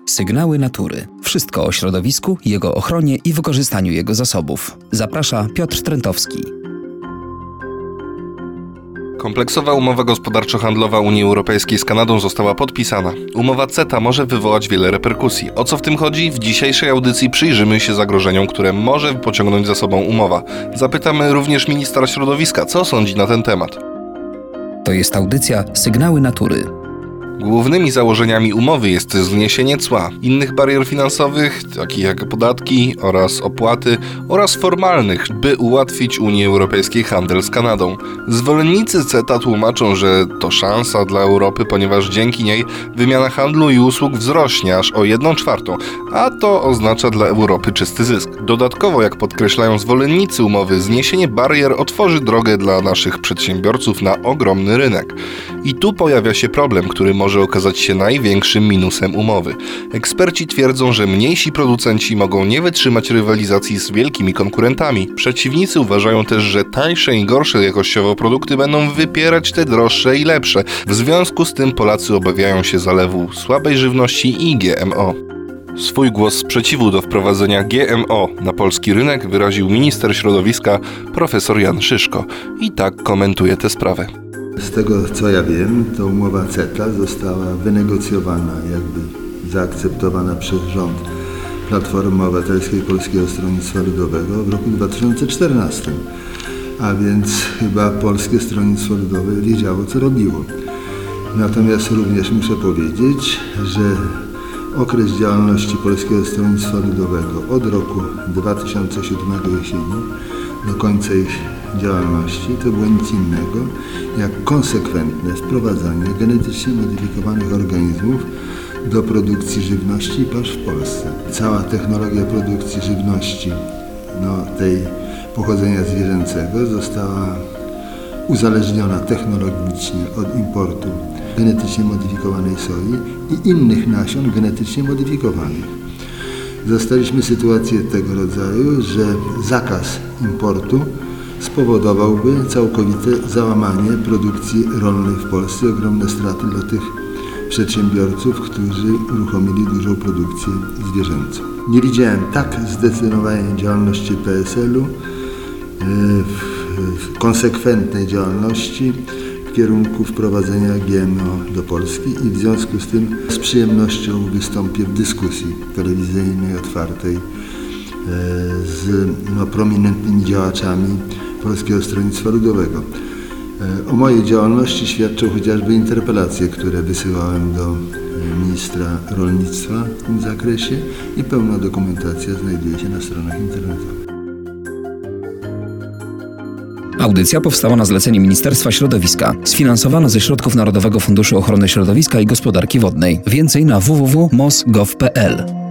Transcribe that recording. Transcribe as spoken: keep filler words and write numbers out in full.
Sygnały natury. Wszystko o środowisku, jego ochronie i wykorzystaniu jego zasobów. Zaprasza Piotr Trentowski. Kompleksowa umowa gospodarczo-handlowa Unii Europejskiej z Kanadą została podpisana. Umowa CETA może wywołać wiele reperkusji. O co w tym chodzi? W dzisiejszej audycji przyjrzymy się zagrożeniom, które może pociągnąć za sobą umowa. Zapytamy również ministra środowiska, co sądzi na ten temat. To jest audycja Sygnały natury. Głównymi założeniami umowy jest zniesienie cła, innych barier finansowych, takich jak podatki oraz opłaty, oraz formalnych, by ułatwić Unii Europejskiej handel z Kanadą. Zwolennicy CETA tłumaczą, że to szansa dla Europy, ponieważ dzięki niej wymiana handlu i usług wzrośnie aż o jedną czwartą, a to oznacza dla Europy czysty zysk. Dodatkowo, jak podkreślają zwolennicy umowy, zniesienie barier otworzy drogę dla naszych przedsiębiorców na ogromny rynek. I tu pojawia się problem, który może może okazać się największym minusem umowy. Eksperci twierdzą, że mniejsi producenci mogą nie wytrzymać rywalizacji z wielkimi konkurentami. Przeciwnicy uważają też, że tańsze i gorsze jakościowo produkty będą wypierać te droższe i lepsze. W związku z tym Polacy obawiają się zalewu słabej żywności i G M O. Swój głos sprzeciwu do wprowadzenia G M O na polski rynek wyraził minister środowiska profesor Jan Szyszko. I tak komentuje tę sprawę. Z tego co ja wiem, to umowa CETA została wynegocjowana, jakby zaakceptowana przez rząd Platformy Obywatelskiej Polskiego Stronnictwa Ludowego w roku dwa tysiące czternastym. A więc chyba Polskie Stronnictwo Ludowe wiedziało, co robiło. Natomiast również muszę powiedzieć, że okres działalności Polskiego Stronnictwa Ludowego od roku dwa tysiące siódmego jesieni do końca ich działalności to było nic innego jak konsekwentne wprowadzanie genetycznie modyfikowanych organizmów do produkcji żywności i pasz w Polsce. Cała technologia produkcji żywności, no, tej pochodzenia zwierzęcego została uzależniona technologicznie od importu genetycznie modyfikowanej soi i innych nasion genetycznie modyfikowanych. Zastaliśmy sytuację tego rodzaju, że zakaz importu spowodowałby całkowite załamanie produkcji rolnej w Polsce, ogromne straty dla tych przedsiębiorców, którzy uruchomili dużą produkcję zwierzęcą. Nie widziałem tak zdecydowanej działalności P S L-u, w konsekwentnej działalności w kierunku wprowadzenia G M O do Polski i w związku z tym z przyjemnością wystąpię w dyskusji telewizyjnej, otwartej z no, prominentnymi działaczami Polskiego Stronnictwa Ludowego. O mojej działalności świadczą chociażby interpelacje, które wysyłałem do ministra rolnictwa w tym zakresie i pełna dokumentacja znajduje się na stronach internetowych. Audycja powstała na zlecenie Ministerstwa Środowiska. Sfinansowano ze środków Narodowego Funduszu Ochrony Środowiska i Gospodarki Wodnej. Więcej na w w w kropka m o s kropka gov kropka p l.